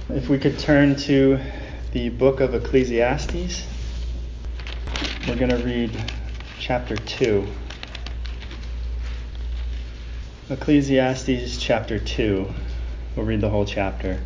If we could turn to the book of Ecclesiastes, we're going to read chapter 2. Ecclesiastes chapter 2. We'll read the whole chapter.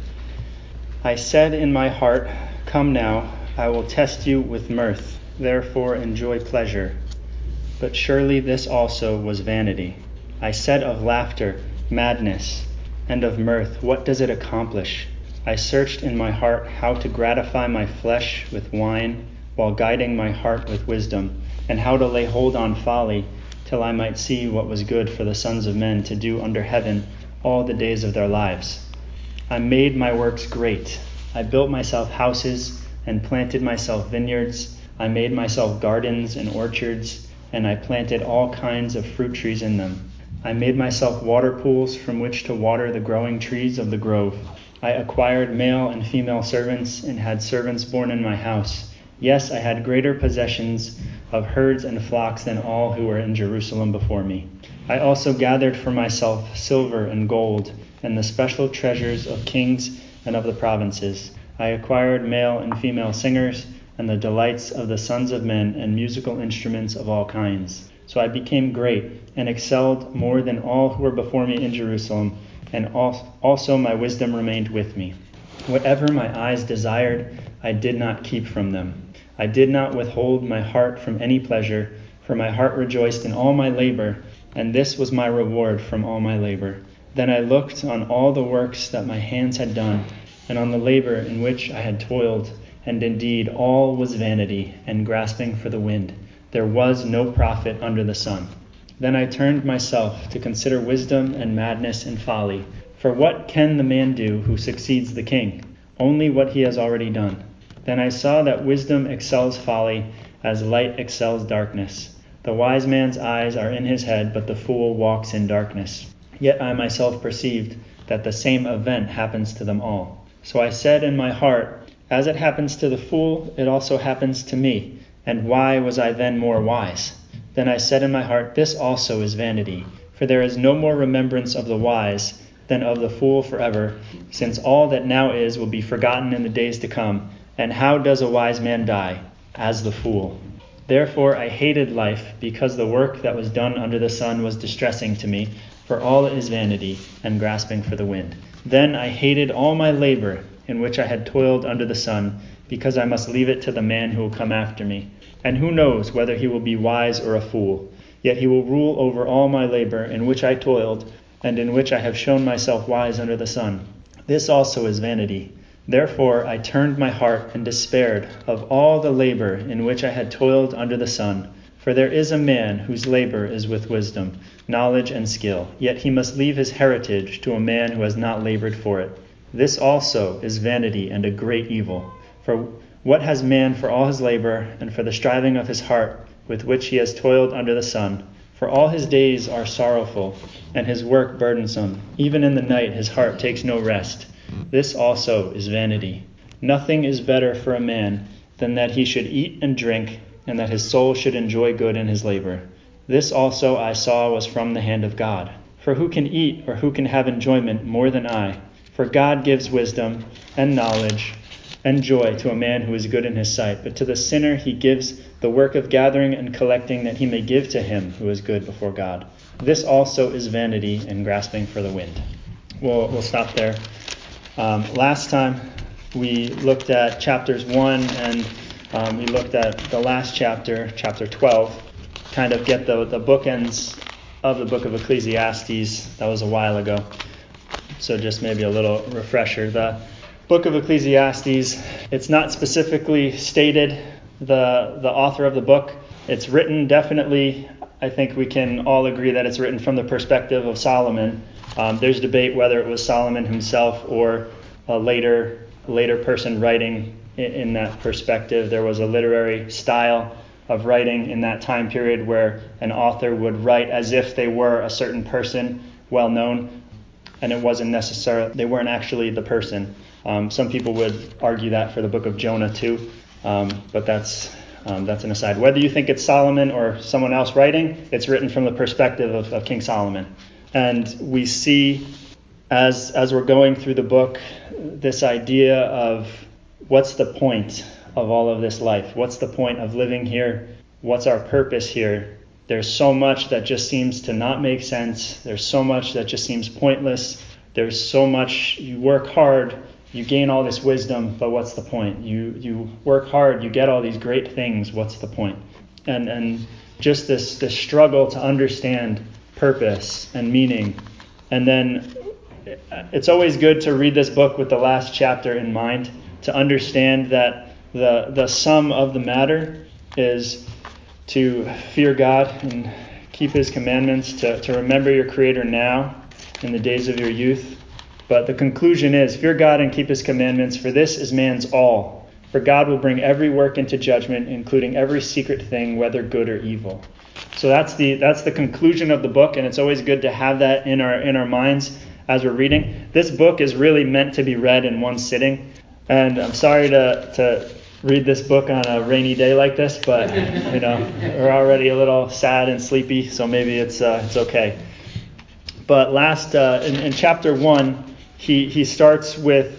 I said in my heart, "Come now, I will test you with mirth, therefore enjoy pleasure." But surely this also was vanity. I said of laughter, madness, and of mirth, what does it accomplish? I searched in my heart how to gratify my flesh with wine, while guiding my heart with wisdom, and how to lay hold on folly, till I might see what was good for the sons of men to do under heaven all the days of their lives. I made my works great. I built myself houses and planted myself vineyards. I made myself gardens and orchards, and I planted all kinds of fruit trees in them. I made myself water pools from which to water the growing trees of the grove. I acquired male and female servants and had servants born in my house. Yes, I had greater possessions of herds and flocks than all who were in Jerusalem before me. I also gathered for myself silver and gold and the special treasures of kings and of the provinces. I acquired male and female singers and the delights of the sons of men and musical instruments of all kinds. So I became great and excelled more than all who were before me in Jerusalem, and also my wisdom remained with me. Whatever my eyes desired, I did not keep from them. I did not withhold my heart from any pleasure, for my heart rejoiced in all my labor, and this was my reward from all my labor. Then I looked on all the works that my hands had done, and on the labor in which I had toiled, and indeed all was vanity and grasping for the wind. There was no profit under the sun. Then I turned myself to consider wisdom and madness and folly. For what can the man do who succeeds the king? Only what he has already done. Then I saw that wisdom excels folly, as light excels darkness. The wise man's eyes are in his head, but the fool walks in darkness. Yet I myself perceived that the same event happens to them all. So I said in my heart, as it happens to the fool, it also happens to me. And why was I then more wise? Then I said in my heart, this also is vanity, for there is no more remembrance of the wise than of the fool forever, since all that now is will be forgotten in the days to come. And how does a wise man die? As the fool. Therefore I hated life, because the work that was done under the sun was distressing to me, for all is vanity and grasping for the wind. Then I hated all my labor, in which I had toiled under the sun, because I must leave it to the man who will come after me. And who knows whether he will be wise or a fool? Yet he will rule over all my labor, in which I toiled, and in which I have shown myself wise under the sun. This also is vanity. Therefore I turned my heart and despaired of all the labor in which I had toiled under the sun. For there is a man whose labor is with wisdom, knowledge, and skill, yet he must leave his heritage to a man who has not labored for it. This also is vanity and a great evil. For what has man for all his labor and for the striving of his heart with which he has toiled under the sun? For all his days are sorrowful, and his work burdensome. Even in the night his heart takes no rest. This also is vanity. Nothing is better for a man than that he should eat and drink, and that his soul should enjoy good in his labor. This also I saw was from the hand of God. For who can eat or who can have enjoyment more than I? For God gives wisdom and knowledge and joy to a man who is good in his sight, but to the sinner he gives the work of gathering and collecting, that he may give to him who is good before God. This also is vanity and grasping for the wind. We'll stop there. Last time we looked at chapters 1 and we looked at the last chapter, chapter 12, kind of get the bookends of the book of Ecclesiastes. That was a while ago, so just maybe a little refresher. The book of Ecclesiastes, it's not specifically stated the author of the book. It's written definitely, I think we can all agree that it's written from the perspective of Solomon. There's debate whether it was Solomon himself or a later person writing in that perspective. There was a literary style of writing in that time period where an author would write as if they were a certain person, well known, and it wasn't necessarily, they weren't actually the person. Some people would argue that for the book of Jonah too, but that's an aside. Whether you think it's Solomon or someone else writing, it's written from the perspective of King Solomon. And we see as we're going through the book, this idea of what's the point of all of this life? What's the point of living here? What's our purpose here? There's so much that just seems to not make sense. There's so much that just seems pointless. There's so much, you work hard, you gain all this wisdom, but what's the point? You work hard, you get all these great things, what's the point? And just this struggle to understand purpose and meaning. And then it's always good to read this book with the last chapter in mind, to understand that the sum of the matter is to fear God and keep his commandments, to remember your Creator now in the days of your youth. But the conclusion is, fear God and keep his commandments, for this is man's all. For God will bring every work into judgment, including every secret thing, whether good or evil. So that's the conclusion of the book, and it's always good to have that in our minds as we're reading. This book is really meant to be read in one sitting, and I'm sorry to read this book on a rainy day like this, but we're already a little sad and sleepy, so maybe it's okay. But in chapter 1, he starts with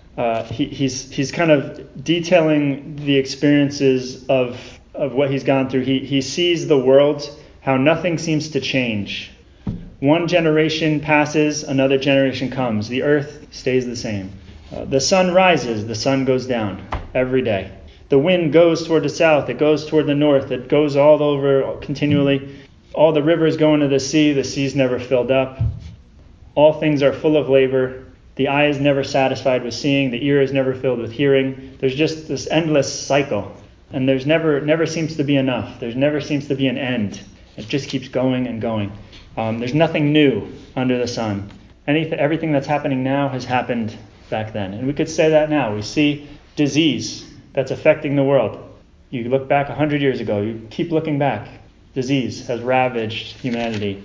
he's kind of detailing the experiences of what he's gone through. He sees the world, how nothing seems to change. One generation passes, another generation comes. The earth stays the same. The sun rises, the sun goes down every day. The wind goes toward the south, it goes toward the north, it goes all over continually. All the rivers go into the sea's never filled up. All things are full of labor. The eye is never satisfied with seeing, the ear is never filled with hearing. There's just this endless cycle, and there's never seems to be enough. There's never seems to be an end. It just keeps going and going. There's nothing new under the sun. Everything that's happening now has happened back then. And we could say that now. We see disease that's affecting the world. You look back 100 years ago, you keep looking back. Disease has ravaged humanity.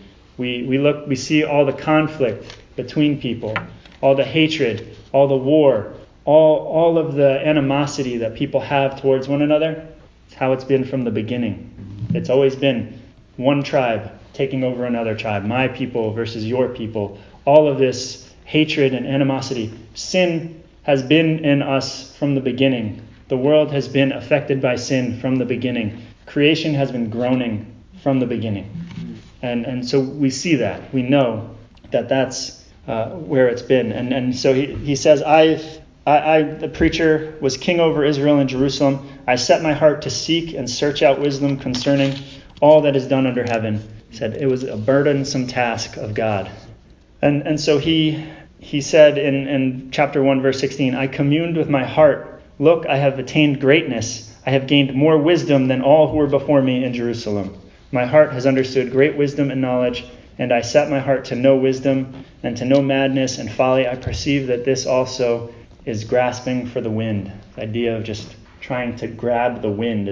We see all the conflict between people, all the hatred, all the war, all of the animosity that people have towards one another. It's how it's been from the beginning. It's always been one tribe taking over another tribe, my people versus your people. All of this hatred and animosity. Sin has been in us from the beginning. The world has been affected by sin from the beginning. Creation has been groaning from the beginning. And so we see that. We know that that's where it's been. And so he says, I, the preacher, was king over Israel and Jerusalem. I set my heart to seek and search out wisdom concerning all that is done under heaven. He said it was a burdensome task of God. And so he said in chapter 1, verse 16, I communed with my heart. Look, I have attained greatness. I have gained more wisdom than all who were before me in Jerusalem. My heart has understood great wisdom and knowledge, and I set my heart to know wisdom and to know madness and folly. I perceive that this also is grasping for the wind. The idea of just trying to grab the wind.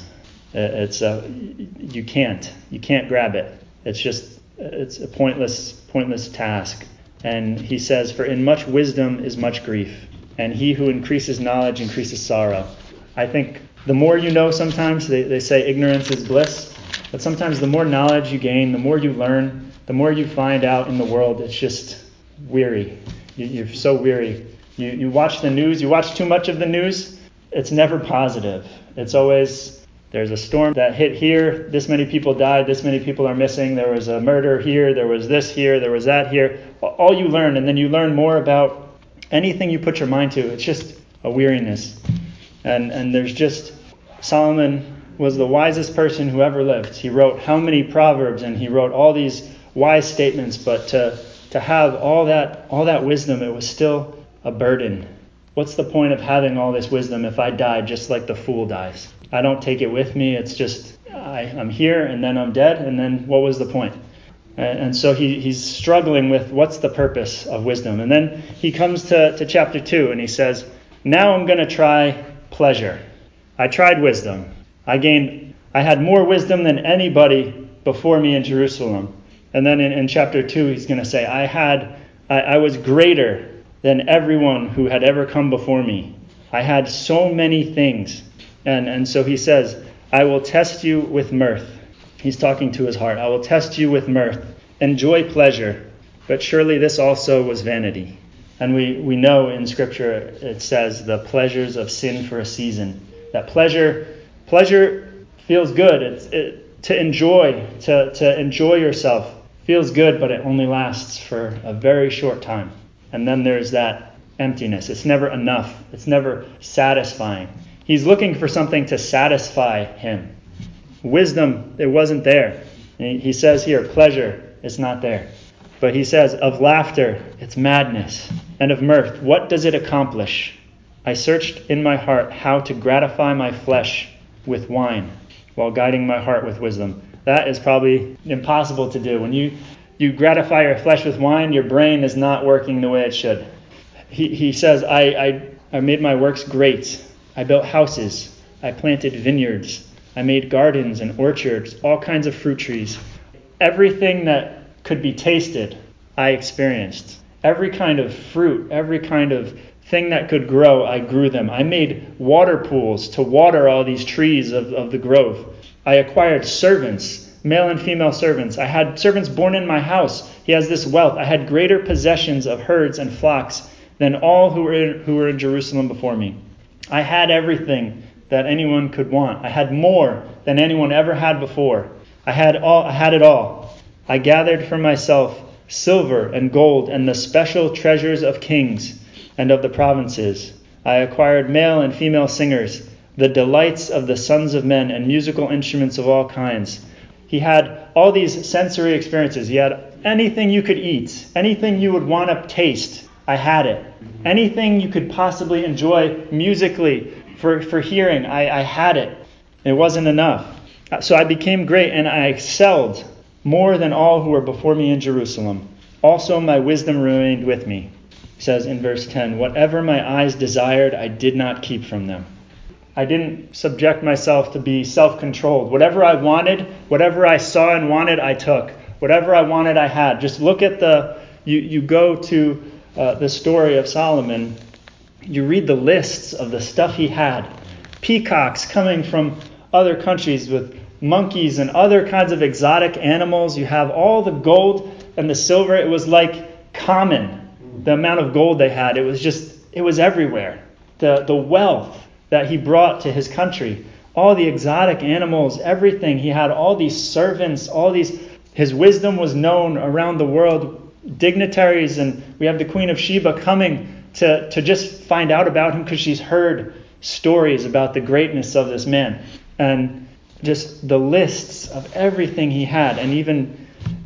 You can't grab it. It's a pointless task. And he says, for in much wisdom is much grief, and he who increases knowledge increases sorrow. I think the more you know, sometimes they say ignorance is bliss, but sometimes the more knowledge you gain, the more you learn, the more you find out in the world, it's just weary. You're so weary. You watch the news, you watch too much of the news, it's never positive. It's always, there's a storm that hit here, this many people died, this many people are missing, there was a murder here, there was this here, there was that here. All you learn, and then you learn more about anything you put your mind to. It's just a weariness. And there's just, Solomon was the wisest person who ever lived. He wrote how many proverbs, and he wrote all these wise statements, but to have all that wisdom, it was still a burden. What's the point of having all this wisdom if I die just like the fool dies? I don't take it with me. It's just I'm here and then I'm dead, and then what was the point? And so he's struggling with what's the purpose of wisdom. And then he comes to chapter 2 and he says, now I'm going to try pleasure. I tried wisdom. I had more wisdom than anybody before me in Jerusalem. And then in chapter 2 he's going to say, I was greater than everyone who had ever come before me. I had so many things. And so he says, I will test you with mirth. He's talking to his heart. I will test you with mirth. Enjoy pleasure. but surely this also was vanity. And we know in Scripture it says the pleasures of sin for a season. That pleasure feels good. To enjoy yourself feels good, but it only lasts for a very short time. And then there's that emptiness. It's never enough. It's never satisfying. He's looking for something to satisfy him. Wisdom, it wasn't there. He says here, pleasure, it's not there. But he says, of laughter, it's madness. And of mirth, what does it accomplish? I searched in my heart how to gratify my flesh with wine, while guiding my heart with wisdom. That is probably impossible to do. When you gratify your flesh with wine, your brain is not working the way it should. He says, I made my works great. I built houses. I planted vineyards. I made gardens and orchards, all kinds of fruit trees. Everything that could be tasted, I experienced. Every kind of fruit, every kind of thing that could grow, I grew them. I made water pools to water all these trees of the grove. I acquired servants, male and female servants. I had servants born in my house. He has this wealth. I had greater possessions of herds and flocks than all who were in Jerusalem before me. I had everything that anyone could want. I had more than anyone ever had before. I had it all. I gathered for myself silver and gold and the special treasures of kings and of the provinces. I acquired male and female singers, the delights of the sons of men, and musical instruments of all kinds. He had all these sensory experiences. He had anything you could eat, anything you would want to taste. I had it. Anything you could possibly enjoy musically for hearing, I had it. It wasn't enough. So I became great and I excelled more than all who were before me in Jerusalem. Also my wisdom remained with me. He says in verse 10, whatever my eyes desired, I did not keep from them. I didn't subject myself to be self-controlled. Whatever I wanted, whatever I saw and wanted, I took. Whatever I wanted, I had. Just look at you go to the story of Solomon. You read the lists of the stuff he had. Peacocks coming from other countries with monkeys and other kinds of exotic animals. You have all the gold and the silver. It was like common, the amount of gold they had. It was everywhere. The wealth that he brought to his country, all the exotic animals, everything. He had all these servants, his wisdom was known around the world. Dignitaries, and we have the Queen of Sheba coming to just find out about him because she's heard stories about the greatness of this man. And just the lists of everything he had. And even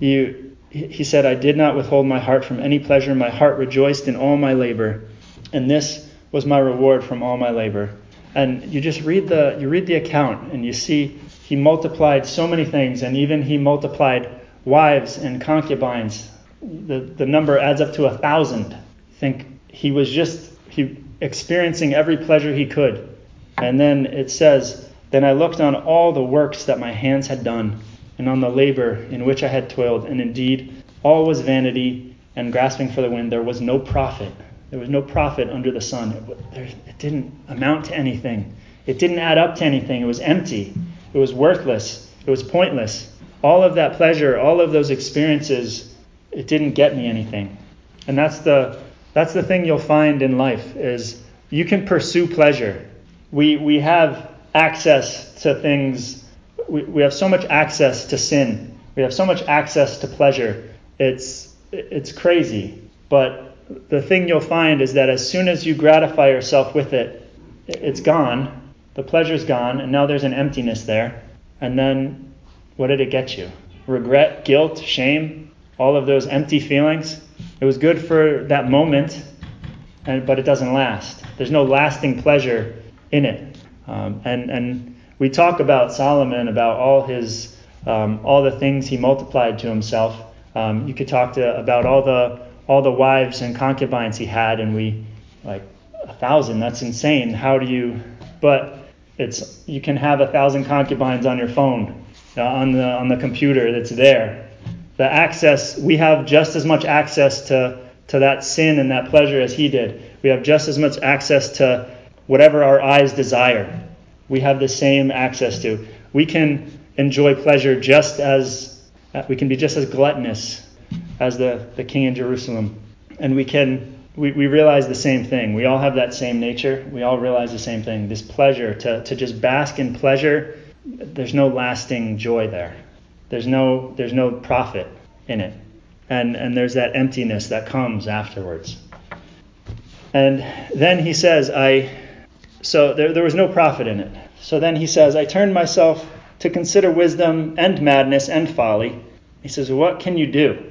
he said, I did not withhold my heart from any pleasure. My heart rejoiced in all my labor. And this was my reward from all my labor. And you just read the account and you see he multiplied so many things. And even he multiplied wives and concubines. The number adds up to 1,000. I think he was experiencing every pleasure he could. And then it says, then I looked on all the works that my hands had done, and on the labor in which I had toiled, and indeed all was vanity and grasping for the wind. There was no profit. There was no profit under the sun. It didn't amount to anything. It didn't add up to anything. It was empty. It was worthless. It was pointless. All of that pleasure, all of those experiences, it didn't get me anything. And that's the thing you'll find in life is you can pursue pleasure. We have access to things. We have so much access to sin. We have so much access to pleasure. It's crazy. But the thing you'll find is that as soon as you gratify yourself with it, it's gone. The pleasure's gone, and now there's an emptiness there. And then what did it get you? Regret, guilt, shame, all of those empty feelings. It was good for that moment, but it doesn't last. There's no lasting pleasure in it. And we talk about Solomon, about all the things he multiplied to himself. You could talk about all the wives and concubines he had, and we like 1,000. That's insane. How do you? But you can have 1,000 concubines on your phone, on the computer that's there. The access, we have just as much access to that sin and that pleasure as he did. We have just as much access to whatever our eyes desire. We have the same access to. We can enjoy pleasure we can be just as gluttonous as the king in Jerusalem. And we realize the same thing. We all have that same nature. We all realize the same thing. This pleasure, to just bask in pleasure, there's no lasting joy there. There's no profit in it. And there's that emptiness that comes afterwards. And then he says, so there was no profit in it. So then he says, I turned myself to consider wisdom and madness and folly. He says, what can you do?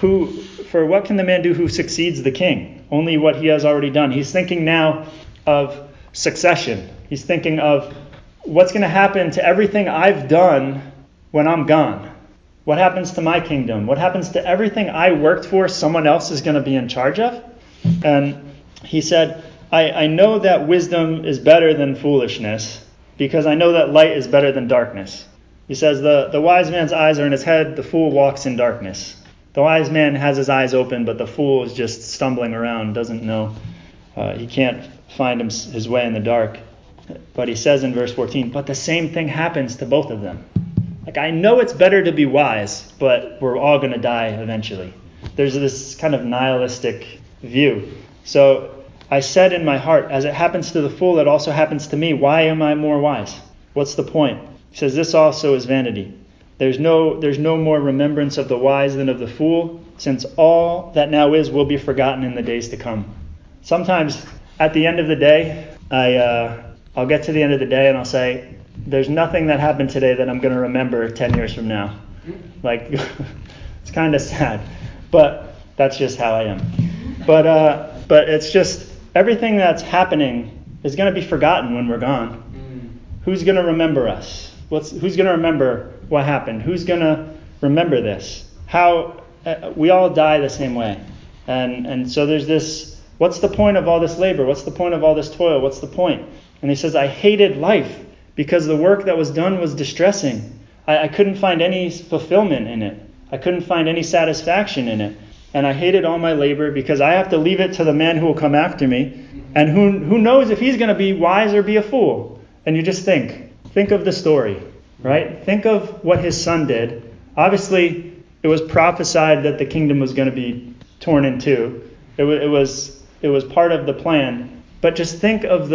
For what can the man do who succeeds the king? Only what he has already done. He's thinking now of succession. He's thinking of what's going to happen to everything I've done when I'm gone. What happens to my kingdom? What happens to everything I worked for someone else is going to be in charge of? And he said, I know that wisdom is better than foolishness because I know that light is better than darkness. He says the wise man's eyes are in his head, the fool walks in darkness. The wise man has his eyes open, but the fool is just stumbling around, doesn't know. He can't find his way in the dark. But he says in verse 14, but the same thing happens to both of them. Like, I know it's better to be wise, but we're all going to die eventually. There's this kind of nihilistic view. So I said in my heart, as it happens to the fool, it also happens to me. Why am I more wise? What's the point? He says, this also is vanity. There's no more remembrance of the wise than of the fool, since all that now is will be forgotten in the days to come. Sometimes at the end of the day, I'll get to the end of the day and I'll say, there's nothing that happened today that I'm going to remember 10 years from now. Like, it's kind of sad, but that's just how I am. But it's just everything that's happening is going to be forgotten when we're gone. Who's going to remember us? Who's going to remember what happened? Who's going to remember this? How we all die the same way. And so there's this, what's the point of all this labor? What's the point of all this toil? What's the point? And he says, I hated life because the work that was done was distressing. I couldn't find any fulfillment in it. I couldn't find any satisfaction in it. And I hated all my labor because I have to leave it to the man who will come after me. And who knows if he's going to be wise or be a fool. And you just think of the story, right? Think of what his son did. Obviously, it was prophesied that the kingdom was going to be torn in two. It was part of the plan. But just think of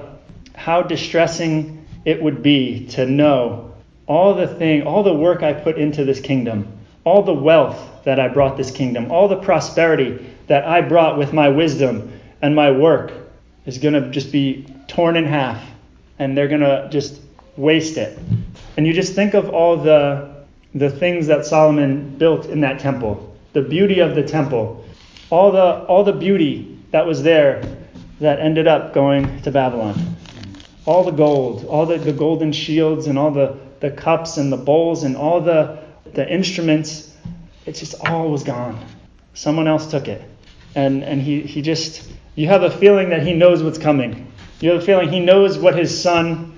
how distressing it would be to know all the work I put into this kingdom, all the wealth that I brought this kingdom, all the prosperity that I brought with my wisdom and my work is going to just be torn in half, and they're going to just waste it. And you just think of all the things that Solomon built in that temple, the beauty of the temple, all the beauty that was there that ended up going to Babylon. All the gold, all the golden shields and all the cups and the bowls and all the instruments, it just all was gone. Someone else took it. And he just, you have a feeling that he knows what's coming. You have a feeling he knows that his son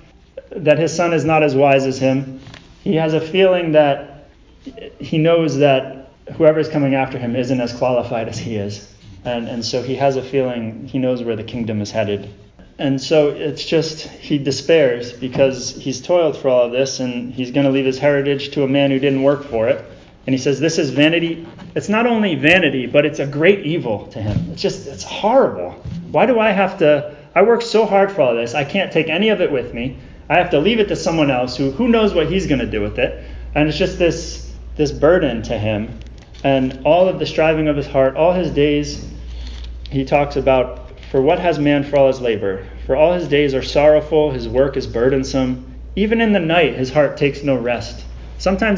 is not as wise as him. He has a feeling that he knows that whoever is coming after him isn't as qualified as he is. And so he has a feeling he knows where the kingdom is headed. And so it's just, he despairs because he's toiled for all of this and he's going to leave his heritage to a man who didn't work for it. And he says, this is vanity. It's not only vanity, but it's a great evil to him. It's horrible. Why do I worked so hard for all this. I can't take any of it with me. I have to leave it to someone else who knows what he's going to do with it. And it's just this burden to him. And all of the striving of his heart, all his days, he talks about, for what has man for all his labor? For all his days are sorrowful, his work is burdensome. Even in the night, his heart takes no rest. Sometimes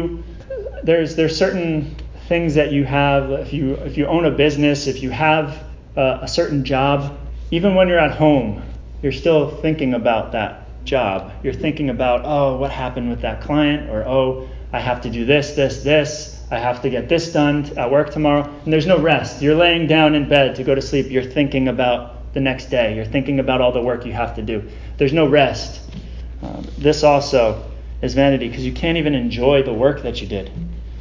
there's certain things that you have, if you own a business, if you have a certain job, even when you're at home, you're still thinking about that job. You're thinking about, what happened with that client? Or, I have to do this. I have to get this done at work tomorrow. And there's no rest. You're laying down in bed to go to sleep. You're thinking about the next day. You're thinking about all the work you have to do. There's no rest. This also is vanity because you can't even enjoy the work that you did.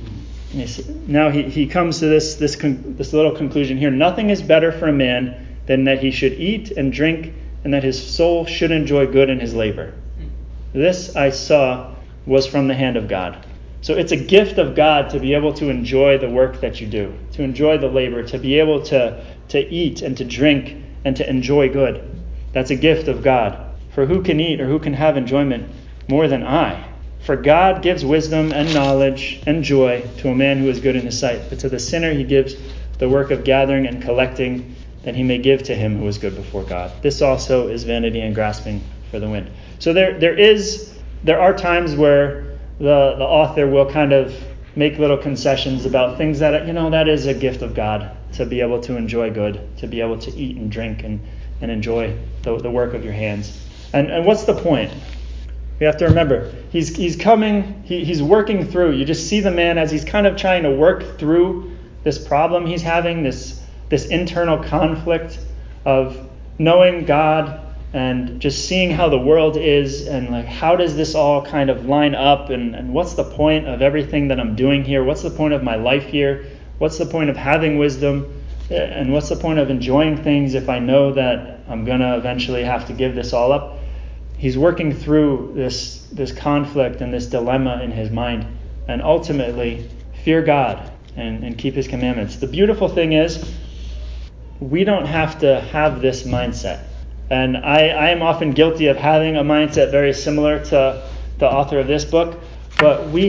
Now he comes to this little conclusion here. Nothing is better for a man than that he should eat and drink and that his soul should enjoy good in his labor. This I saw was from the hand of God. So it's a gift of God to be able to enjoy the work that you do, to enjoy the labor, to be able to eat and to drink and to enjoy good. That's a gift of God. For who can eat or who can have enjoyment more than I? For God gives wisdom and knowledge and joy to a man who is good in his sight. But to the sinner he gives the work of gathering and collecting, that he may give to him who is good before God. This also is vanity and grasping for the wind. So there are times where the author will kind of make little concessions about things that, that is a gift of God, to be able to enjoy good, to be able to eat and drink and enjoy the work of your hands. And what's the point? We have to remember, he's coming, he's working through. You just see the man as he's kind of trying to work through this problem he's having, this internal conflict of knowing God and just seeing how the world is, and like, how does this all kind of line up, and what's the point of everything that I'm doing here? What's the point of my life here? What's the point of having wisdom? And what's the point of enjoying things if I know that I'm going to eventually have to give this all up? He's working through this conflict and this dilemma in his mind, and ultimately fear God and keep his commandments. The beautiful thing is, we don't have to have this mindset. And I am often guilty of having a mindset very similar to the author of this book. But we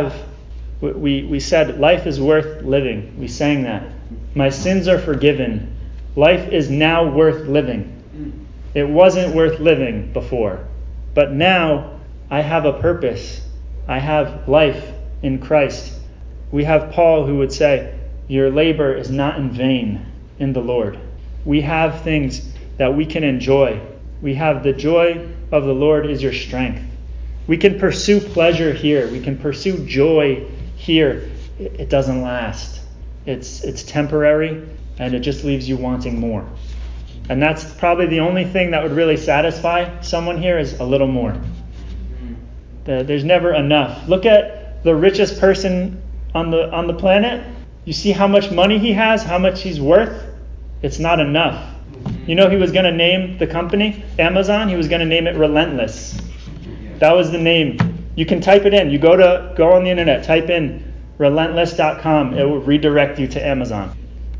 said life is worth living. We sang that. My sins are forgiven. Life is now worth living. It wasn't worth living before. But now I have a purpose. I have life in Christ. We have Paul who would say, your labor is not in vain in the Lord. We have things that we can enjoy. We have the joy of the Lord is your strength. We can pursue pleasure here. We can pursue joy here. It doesn't last. It's temporary, and it just leaves you wanting more. And that's probably the only thing that would really satisfy someone here, is a little more. There's never enough. Look at the richest person on the planet. You see how much money he has, how much he's worth. It's not enough. He was going to name the company Amazon. He was going to name it Relentless. That was the name. You can type it in. You go on the internet, type in relentless.com. It will redirect you to Amazon.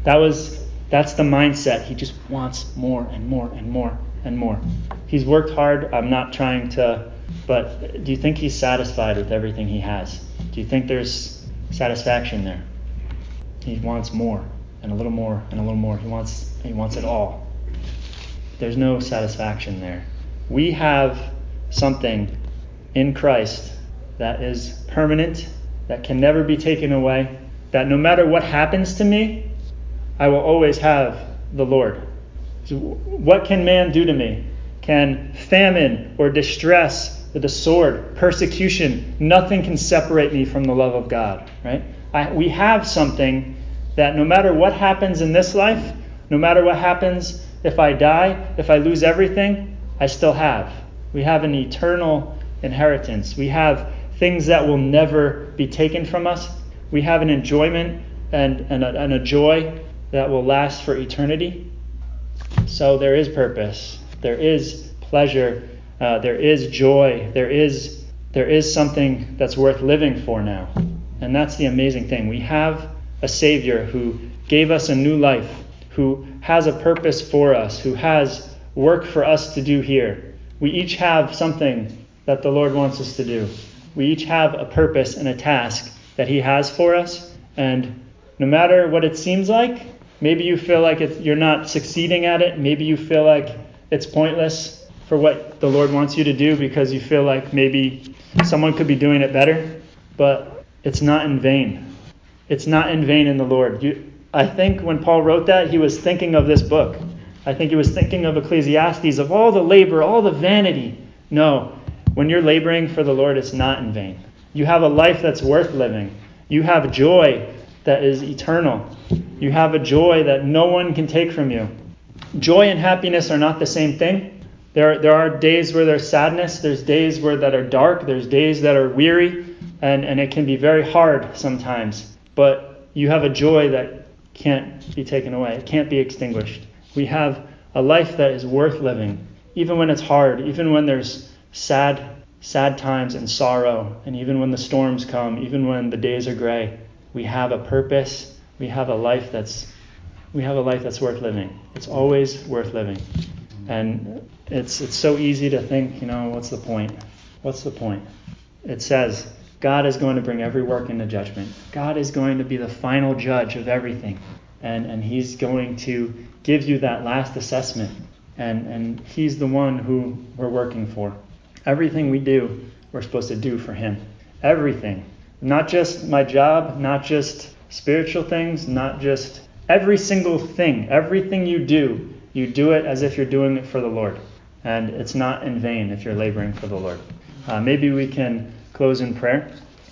That's the mindset. He just wants more and more and more and more. He's worked hard. I'm not trying to, but do you think he's satisfied with everything he has? Do you think there's satisfaction there? He wants more and a little more and a little more. He wants it all. There's no satisfaction there. We have something in Christ that is permanent, that can never be taken away, that no matter what happens to me, I will always have the Lord. So what can man do to me? Can famine or distress, the sword, persecution, nothing can separate me from the love of God, right? We have something that no matter what happens in this life, no matter what happens if I die, if I lose everything, I still have. We have an eternal inheritance. We have things that will never be taken from us. We have an enjoyment and a joy that will last for eternity. So there is purpose. There is pleasure. There is joy. There is something that's worth living for now. And that's the amazing thing. We have a Savior who gave us a new life, who has a purpose for us, who has work for us to do here. We each have something that the Lord wants us to do. We each have a purpose and a task that He has for us. And no matter what it seems like, maybe you feel like you're not succeeding at it. Maybe you feel like it's pointless for what the Lord wants you to do because you feel like maybe someone could be doing it better. But it's not in vain. It's not in vain in the Lord. I think when Paul wrote that, he was thinking of this book. I think he was thinking of Ecclesiastes, of all the labor, all the vanity. No, when you're laboring for the Lord, it's not in vain. You have a life that's worth living. You have joy that is eternal. You have a joy that no one can take from you. Joy and happiness are not the same thing. There are days where there's sadness. There's days that are dark. There's days that are weary. And it can be very hard sometimes. But you have a joy that can't be taken away. It can't be extinguished. We have a life that is worth living, even when it's hard, even when there's sad sad times and sorrow, and even when the storms come, even when the days are gray, we have a purpose. We have a life that's worth living. It's always worth living. And it's so easy to think, what's the point? What's the point? It says God is going to bring every work into judgment. God is going to be the final judge of everything. And he's going to give you that last assessment. And he's the one who we're working for. Everything we do, we're supposed to do for him. Everything. Not just my job, not just spiritual things, not just every single thing. Everything you do it as if you're doing it for the Lord. And it's not in vain if you're laboring for the Lord. Maybe we can close in prayer.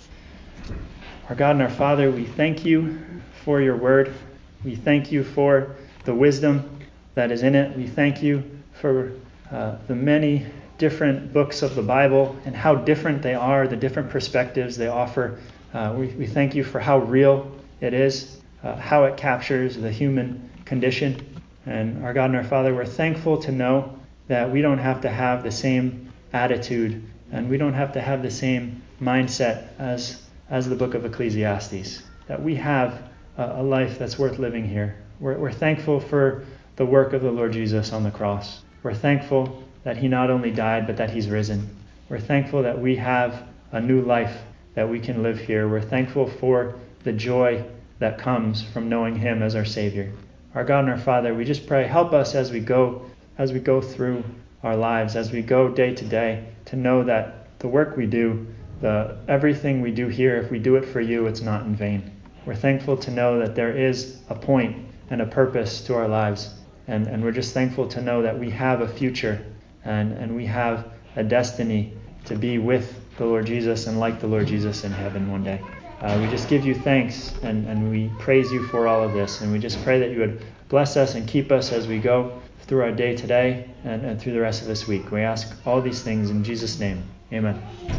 Our God and our Father, we thank you for your word. We thank you for the wisdom that is in it. We thank you for the many different books of the Bible and how different they are, the different perspectives they offer. We thank you for how real it is, how it captures the human condition. And our God and our Father, we're thankful to know that we don't have to have the same attitude and we don't have to have the same mindset as the book of Ecclesiastes, that we have a life that's worth living here. We're thankful for the work of the Lord Jesus on the cross. We're thankful that he not only died, but that he's risen. We're thankful that we have a new life that we can live here. We're thankful for the joy that comes from knowing him as our Savior. Our God and our Father, we just pray, help us as we go through our lives, as we go day to day, to know that the work we do, everything we do here, if we do it for you, it's not in vain. We're thankful to know that there is a point and a purpose to our lives. And we're just thankful to know that we have a future and we have a destiny to be with the Lord Jesus and like the Lord Jesus in heaven one day. We just give you thanks and we praise you for all of this. And we just pray that you would bless us and keep us as we go through our day today and through the rest of this week. We ask all these things in Jesus' name. Amen.